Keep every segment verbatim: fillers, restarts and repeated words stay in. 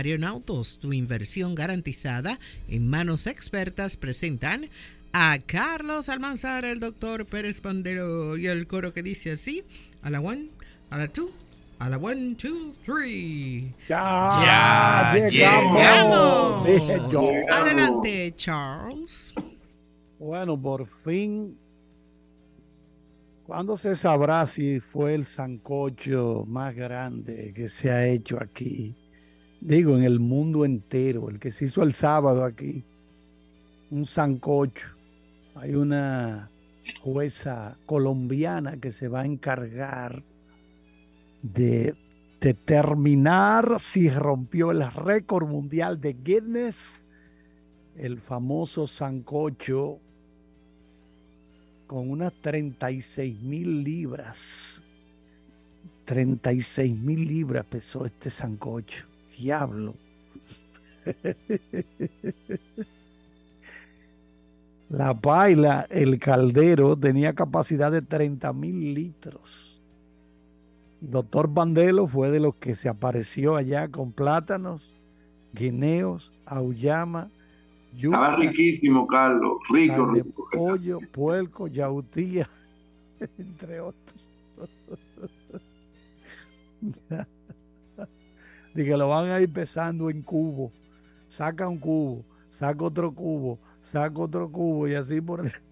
Autos, tu inversión garantizada en manos expertas, presentan a Carlos Almanzar, el doctor Pérez Pandero y el coro que dice así: a la one, a la two, a la one, two, three. Ya, ya llegamos. llegamos. Adelante, Charles. Bueno, por fin, ¿cuándo se sabrá si fue el sancocho más grande que se ha hecho aquí? Digo, en el mundo entero, el que se hizo el sábado aquí, un sancocho. Hay una jueza colombiana que se va a encargar de determinar si rompió el récord mundial de Guinness, el famoso sancocho con unas treinta y seis mil libras. treinta y seis mil libras pesó este sancocho. Diablo. La paila, el caldero, tenía capacidad de treinta mil litros. Doctor Pandelo fue de los que se apareció allá con plátanos, guineos, auyama, yuca. Estaba riquísimo, Carlos. Rico, carne, rico. pollo, puerco, yautía, entre otros. De que lo van a ir pesando en cubo. Saca un cubo, saca otro cubo, saca otro cubo y así por el...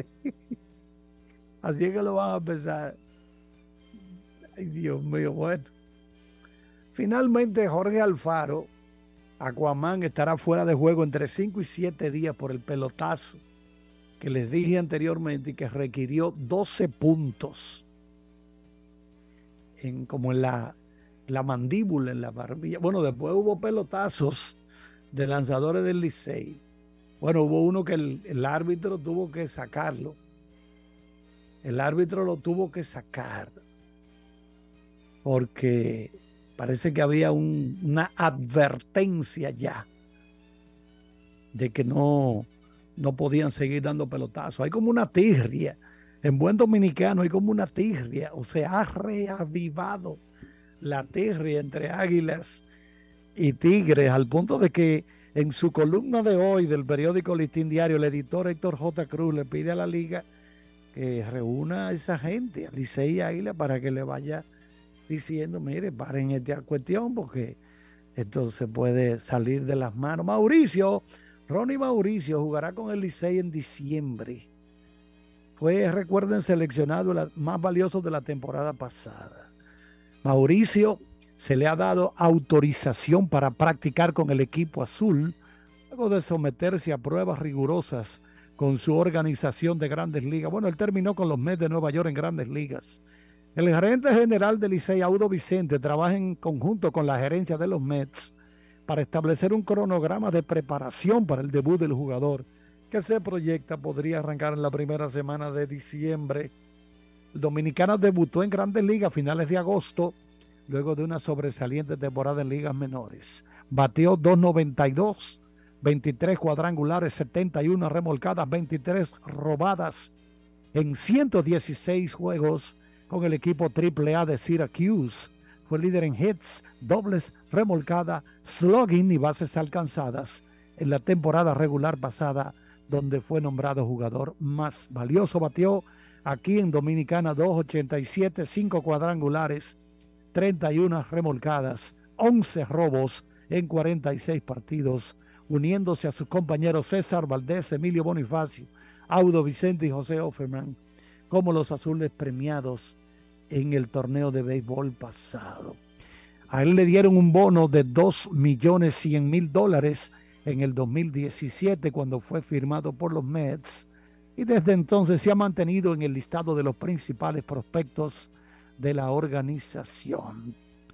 Así es que lo van a pesar. Ay, Dios mío, bueno. Finalmente Jorge Alfaro, Aquaman, estará fuera de juego entre cinco y siete días por el pelotazo que les dije anteriormente y que requirió doce puntos en, como en la, la mandíbula, en la barbilla. Bueno, después hubo pelotazos de lanzadores del Licey. Bueno, hubo uno que el, el árbitro tuvo que sacarlo. El árbitro lo tuvo que sacar porque parece que había un, una advertencia ya de que no, no podían seguir dando pelotazos. Hay como una tirria. En buen dominicano hay como una tirria. O sea, ha reavivado la tirria entre Águilas y Tigres al punto de que en su columna de hoy del periódico Listín Diario, el editor Héctor J. Cruz le pide a la liga que reúna a esa gente, a Licey y Águila, para que le vaya diciendo, mire, paren esta cuestión porque esto se puede salir de las manos. Mauricio, Ronnie Mauricio jugará con el Licey en diciembre. Fue, recuerden, seleccionado el más valioso de la temporada pasada. Mauricio se le ha dado autorización para practicar con el equipo azul luego de someterse a pruebas rigurosas con su organización de Grandes Ligas. Bueno, él terminó con los Mets de Nueva York en Grandes Ligas. El gerente general del Licey, Audo Vicente, trabaja en conjunto con la gerencia de los Mets para establecer un cronograma de preparación para el debut del jugador, que se proyecta podría arrancar en la primera semana de diciembre. El dominicano debutó en Grandes Ligas a finales de agosto, luego de una sobresaliente temporada en ligas menores. Bateó dos noventa y dos, veintitrés cuadrangulares, setenta y una remolcadas, veintitrés robadas en ciento dieciséis juegos con el equipo triple A de Syracuse. Fue líder en hits, dobles, remolcada, slugging y bases alcanzadas en la temporada regular pasada, donde fue nombrado jugador más valioso. Bateó aquí en Dominicana dos ochenta y siete, cinco cuadrangulares, treinta y una remolcadas, once robos en cuarenta y seis partidos, uniéndose a sus compañeros César Valdés, Emilio Bonifacio, Audo Vicente y José Offerman como los azules premiados en el torneo de béisbol pasado. A él le dieron un bono de dos millones cien mil dólares en el dos mil diecisiete cuando fue firmado por los Mets y desde entonces se ha mantenido en el listado de los principales prospectos de la organización.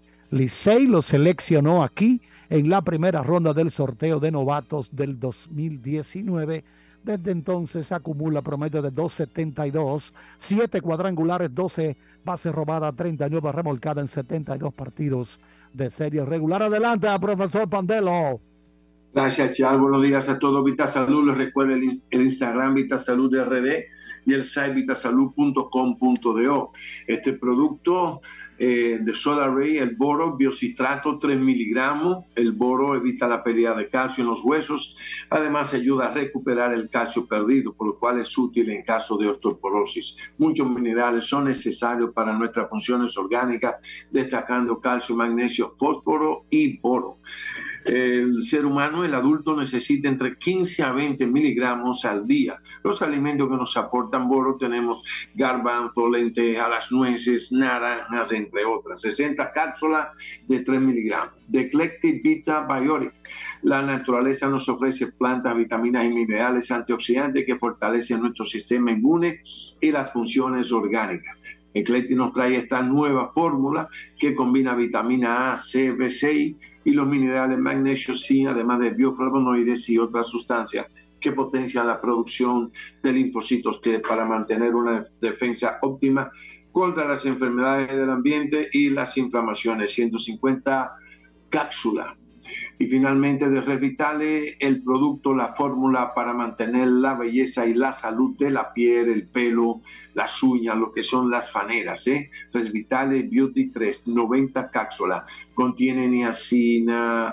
Licey lo seleccionó aquí en la primera ronda del sorteo de novatos del dos mil diecinueve. Desde entonces acumula promedio de dos setenta y dos, siete cuadrangulares, doce bases robadas, treinta y nueve remolcadas en setenta y dos partidos de serie regular. Adelante, profesor Pandelo. Gracias, Charles. Buenos días a todos. VitaSalud, les recuerdo el, el Instagram VitaSalud R D y el site vitasalud punto com punto do. Este producto eh, de Solar Ray, el boro, biocitrato tres miligramos. El boro evita la pérdida de calcio en los huesos. Además, ayuda a recuperar el calcio perdido, por lo cual es útil en caso de osteoporosis. Muchos minerales son necesarios para nuestras funciones orgánicas, destacando calcio, magnesio, fósforo y boro. El ser humano, el adulto, necesita entre quince a veinte miligramos al día. Los alimentos que nos aportan boro tenemos garbanzo, lentejas, las nueces, naranjas, entre otras. sesenta cápsulas de tres miligramos. De Eclectic Vita Biotic. La naturaleza nos ofrece plantas, vitaminas y minerales antioxidantes que fortalecen nuestro sistema inmune y las funciones orgánicas. Eclectic nos trae esta nueva fórmula que combina vitamina A, C, B seis y los minerales magnesio, zinc, además de bioflavonoides y otras sustancias que potencian la producción de linfocitos T para mantener una defensa óptima contra las enfermedades del ambiente y las inflamaciones. ciento cincuenta cápsulas. Y finalmente de Revitale, el producto, la fórmula para mantener la belleza y la salud de la piel, el pelo, las uñas, lo que son las faneras. ¿eh? Revitale Beauty tres, noventa cápsulas. Contiene niacina,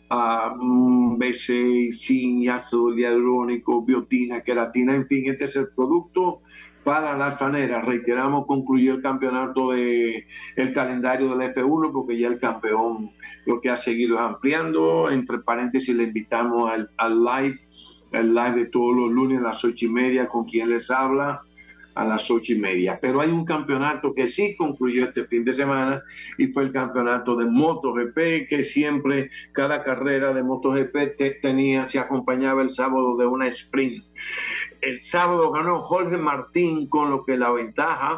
uh, B seis, zinc, ácido hialurónico, biotina, queratina, en fin, este es el producto para las faneras. Reiteramos, concluyó el campeonato de el calendario del F uno porque ya el campeón lo que ha seguido es ampliando. Entre paréntesis, le invitamos al, al live, el live de todos los lunes a las ocho y media, con quien les habla a las ocho y media. Pero hay un campeonato que sí concluyó este fin de semana y fue el campeonato de MotoGP, que siempre cada carrera de MotoGP te, tenía, se acompañaba el sábado de una sprint. El sábado ganó Jorge Martín, con lo que la ventaja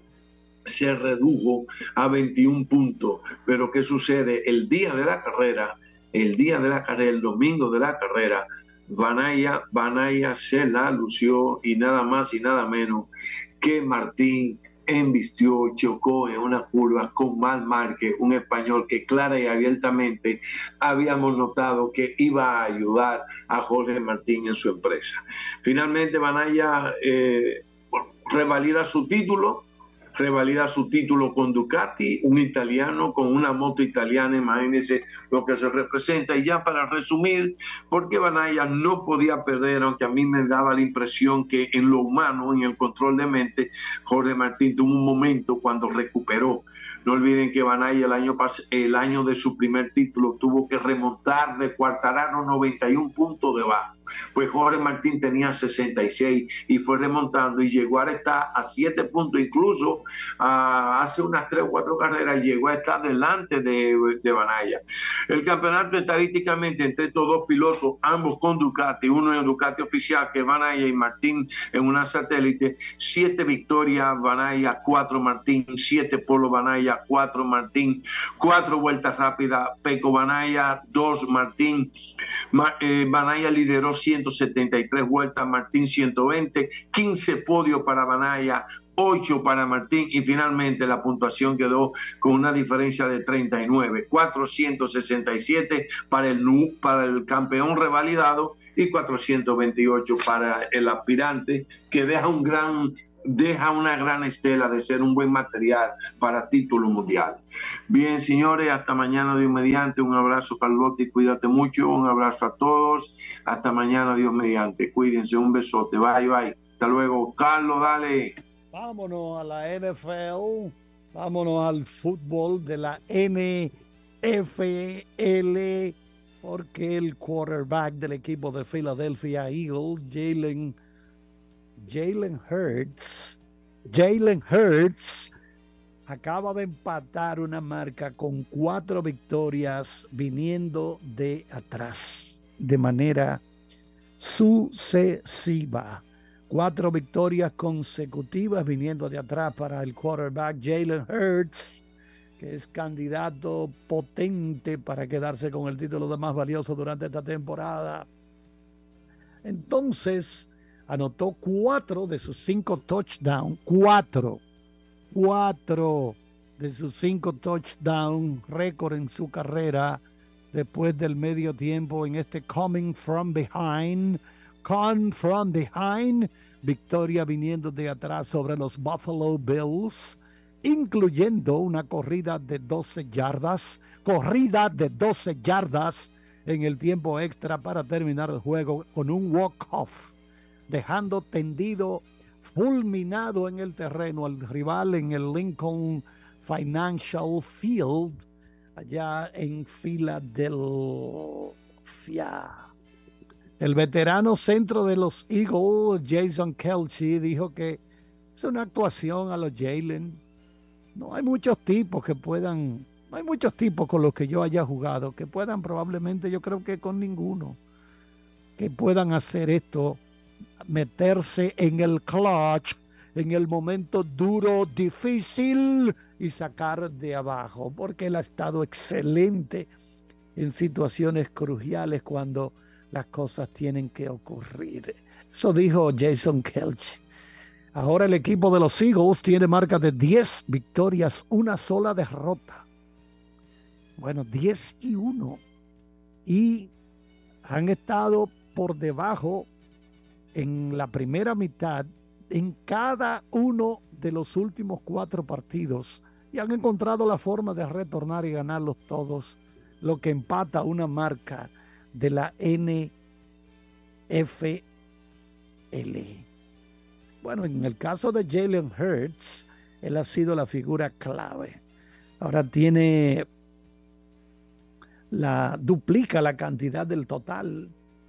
se redujo a veintiún puntos. Pero ¿qué sucede? El día de la carrera, el día de la carrera, el domingo de la carrera, Banaya, Banaya se la lució y nada más y nada menos que Martín embistió, chocó en una curva con Marc Márquez, un español que clara y abiertamente habíamos notado que iba a ayudar a Jorge Martín en su empresa. Finalmente Banaya eh, revalida su título, revalida su título con Ducati, un italiano con una moto italiana, imagínense lo que se representa. Y ya para resumir, porque Banaya no podía perder, aunque a mí me daba la impresión que en lo humano, en el control de mente, Jorge Martín tuvo un momento cuando recuperó. No olviden que Banaya el año, el año de su primer título tuvo que remontar de Quartararo noventa y un puntos debajo. Pues Jorge Martín tenía sesenta y seis y fue remontando y llegó a estar a siete puntos, incluso uh, hace unas tres o cuatro carreras llegó a estar delante de, de Banaya. El campeonato estadísticamente entre estos dos pilotos, ambos con Ducati, uno en Ducati oficial que es Banaya y Martín en una satélite, siete victorias Banaya, cuatro Martín, siete polo Banaya, cuatro Martín, cuatro vueltas rápidas Pecco Banaya, dos Martín. Ma, eh, Banaya lideró ciento setenta y tres vueltas, Martín ciento veinte, quince podios para Banaya, ocho para Martín y finalmente la puntuación quedó con una diferencia de treinta y nueve, cuatrocientos sesenta y siete para el, para el campeón revalidado y cuatrocientos veintiocho para el aspirante, que deja un gran deja una gran estela de ser un buen material para título mundial. Bien, señores, hasta mañana, Dios mediante. Un abrazo, Carlotti, cuídate mucho. Un abrazo a todos. Hasta mañana, Dios mediante. Cuídense, un besote. Bye, bye. Hasta luego. Carlos, dale. Vámonos a la N F L. Vámonos al fútbol de la N F L, porque el quarterback del equipo de Philadelphia Eagles, Jalen Jalen Hurts, Jalen Hurts acaba de empatar una marca con cuatro victorias viniendo de atrás de manera sucesiva. Cuatro victorias consecutivas viniendo de atrás para el quarterback Jalen Hurts, que es candidato potente para quedarse con el título de más valioso durante esta temporada. Entonces, anotó cuatro de sus cinco touchdowns, cuatro, cuatro de sus cinco touchdowns, récord en su carrera después del medio tiempo en este coming from behind, come from behind, victoria viniendo de atrás sobre los Buffalo Bills, incluyendo una corrida de doce yardas, corrida de doce yardas en el tiempo extra para terminar el juego con un walk-off, dejando tendido, fulminado en el terreno al rival en el Lincoln Financial Field, allá en Filadelfia. El veterano centro de los Eagles, Jason Kelce, dijo que es una actuación a los Jalen. No hay muchos tipos que puedan, no hay muchos tipos con los que yo haya jugado, que puedan probablemente, yo creo que con ninguno, que puedan hacer esto, meterse en el clutch, en el momento duro, difícil y sacar de abajo, porque él ha estado excelente en situaciones cruciales cuando las cosas tienen que ocurrir. Eso dijo Jason Kelce. Ahora el equipo de los Eagles tiene marca de diez victorias, una sola derrota. Bueno, diez y uno. Y han estado por debajo en la primera mitad en cada uno de los últimos cuatro partidos y han encontrado la forma de retornar y ganarlos todos, lo que empata una marca de la N F L. Bueno, en el caso de Jalen Hurts, él ha sido la figura clave. Ahora tiene la duplica la cantidad del total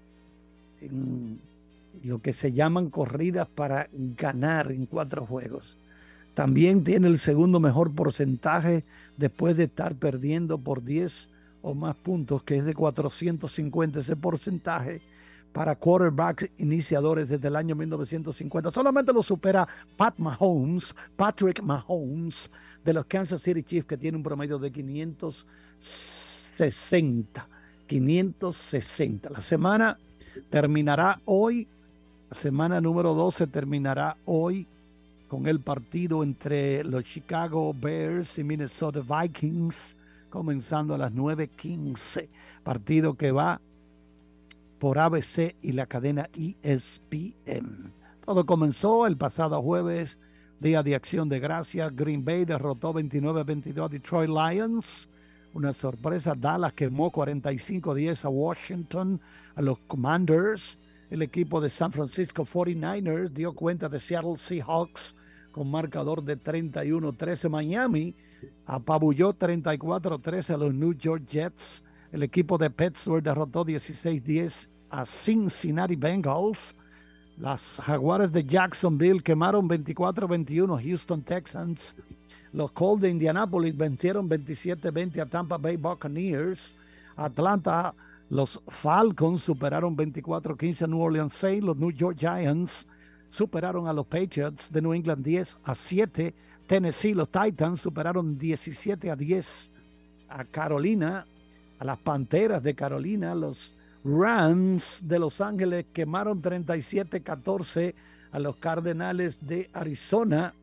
en lo que se llaman corridas para ganar en cuatro juegos. También tiene el segundo mejor porcentaje después de estar perdiendo por diez o más puntos, que es de cuatrocientos cincuenta ese porcentaje para quarterbacks iniciadores desde el año mil novecientos cincuenta. Solamente lo supera Pat Mahomes, Patrick Mahomes de los Kansas City Chiefs, que tiene un promedio de quinientos sesenta. quinientos sesenta. La semana terminará hoy. La semana número doce terminará hoy con el partido entre los Chicago Bears y Minnesota Vikings, comenzando a las nueve quince. Partido que va por A B C y la cadena E S P N. Todo comenzó el pasado jueves, día de Acción de Gracias. Green Bay derrotó veintinueve a veintidós a Detroit Lions. Una sorpresa, Dallas quemó cuarenta y cinco a diez a Washington, a los Commanders. El equipo de San Francisco cuarenta y nueve ers dio cuenta de Seattle Seahawks con marcador de treinta y uno a trece. Miami apabulló treinta y cuatro a trece a los New York Jets. El equipo de Pittsburgh derrotó dieciséis a diez a Cincinnati Bengals. Las Jaguares de Jacksonville quemaron veinticuatro a veintiuno a Houston Texans. Los Colts de Indianapolis vencieron veintisiete a veinte a Tampa Bay Buccaneers. Atlanta, los Falcons superaron veinticuatro a quince a New Orleans Saints. Los New York Giants superaron a los Patriots de New England diez a siete. Tennessee, los Titans superaron diecisiete a diez a Carolina. A las Panteras de Carolina, los Rams de Los Ángeles quemaron treinta y siete a catorce a los Cardenales de Arizona.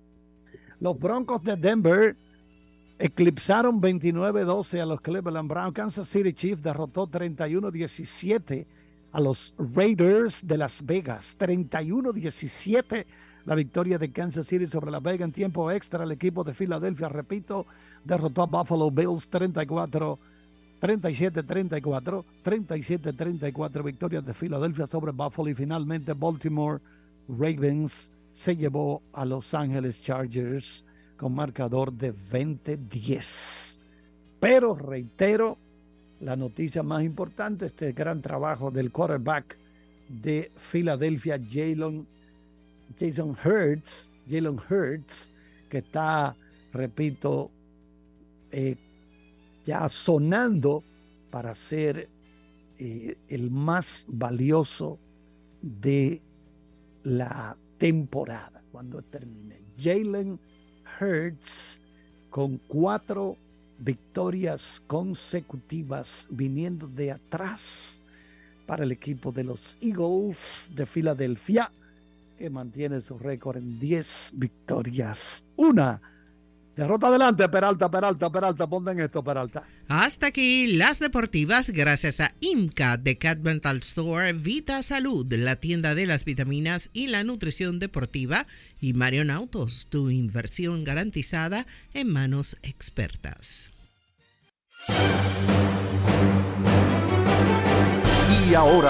Los Broncos de Denver eclipsaron veintinueve a doce a los Cleveland Browns. Kansas City Chiefs derrotó treinta y uno a diecisiete a los Raiders de Las Vegas. treinta y uno a diecisiete la victoria de Kansas City sobre Las Vegas. En tiempo extra, el equipo de Filadelfia, repito, derrotó a Buffalo Bills treinta y cuatro treinta y siete a treinta y cuatro, treinta y siete a treinta y cuatro, victorias de Filadelfia sobre Buffalo. Y finalmente Baltimore Ravens se llevó a Los Ángeles Chargers con marcador de veinte a diez. Pero reitero, la noticia más importante, este gran trabajo del quarterback de Filadelfia, Jalen, Jason Hurts, Jalen Hurts, que está, repito, eh, ya sonando para ser eh, el más valioso de la temporada cuando termine. Jalen Hurts con cuatro victorias consecutivas viniendo de atrás para el equipo de los Eagles de Filadelfia, que mantiene su récord en diez victorias, una Derrota adelante, Peralta, Peralta, Peralta, ponte en esto, Peralta. Hasta aquí las deportivas gracias a IMCA de Cat Mental Store, Vita Salud, la tienda de las vitaminas y la nutrición deportiva, y Marion Autos, tu inversión garantizada en manos expertas. Y ahora